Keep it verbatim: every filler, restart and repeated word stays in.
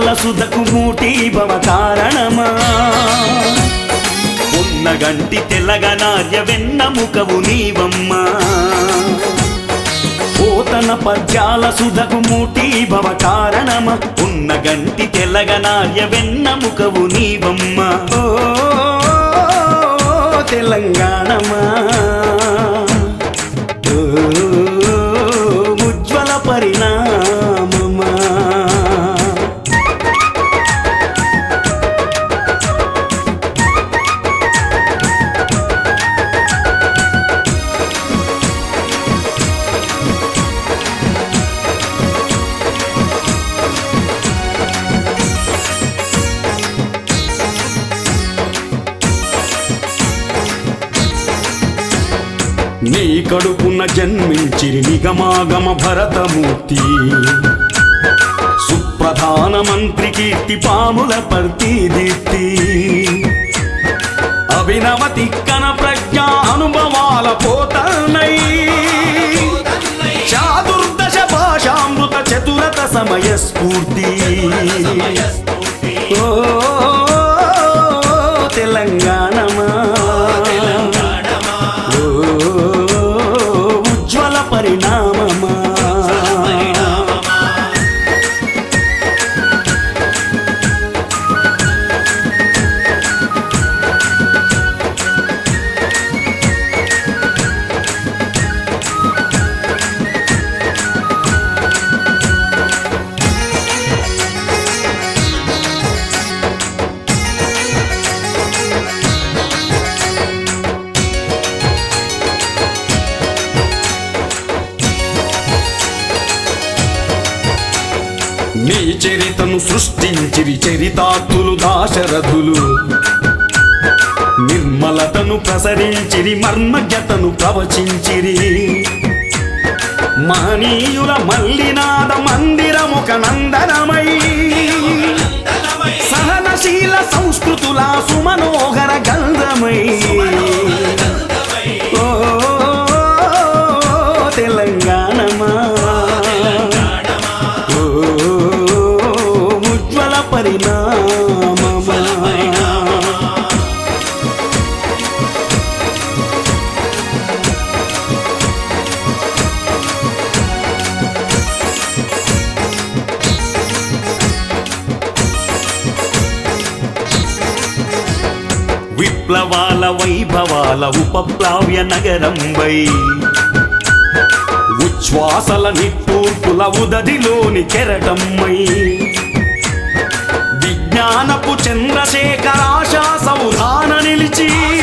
సుధకు మూటి భవ కారణమా ఉన్నగంటి తెలగనార్య వెన్నముకవు నీవమ్మా పోతన పద్యాల సుధకు మూటి భవ కారణమా ఉన్నగంటి తెలగనార్య వెన్నముకవు నీవమ్మా ఓ తెలంగాణమా ఉజ్వల పరిణామమా నీ కడుపున జన్మించిరి నిగమాగమ భరతమూర్తి సుప్రధాన మంత్రి కీర్తి పాముల పర్తి దీప్తి అభినవ తిక్కన ప్రజ్ఞా అనుభవాల పోతనై చాతుర్దశ భాషామృత చతురత సమయ స్ఫూర్తి ఓ తెలంగాణమా పరిణామమా నీ చరితను సృష్టించిరి చరితార్థులు దాశరథులు నిర్మలతను ప్రసరించిరి మర్మజ్ఞతను ప్రవచించిరి మహనీయుల మల్లినాద మందిరముక నందనమై సహనశీల సంస్కృతుల సుమనోహర గంధమై ఓ తెలంగాణమా పరిణామమా విప్లవాల వైభవాల ఉపప్లావ్య నగరంబై ఉచ్ఛ్వాసల నిట్టూర్పుల ఉదదిలోని కెరటమ్మై విజ్ఞానపు చంద్రశేఖరాశా సౌధాన నిలిచి